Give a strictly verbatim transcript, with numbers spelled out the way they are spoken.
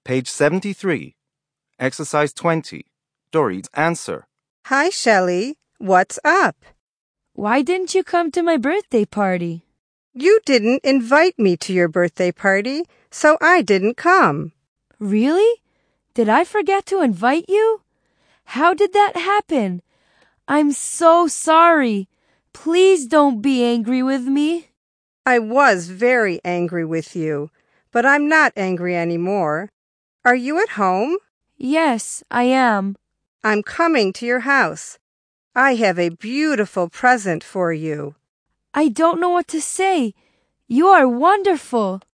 Page seventy-three. Exercise twenty. Dorit's answer. Hi, Shelley. What's up? Why didn't you come to my birthday party? You didn't invite me to your birthday party, so I didn't come. Really? Did I forget to invite you? How did that happen? I'm so sorry. Please don't be angry with me. I was very angry with you, but I'm not angry anymore. Are you at home? Yes, I am. I'm coming to your house. I have a beautiful present for you. I don't know what to say. You are wonderful.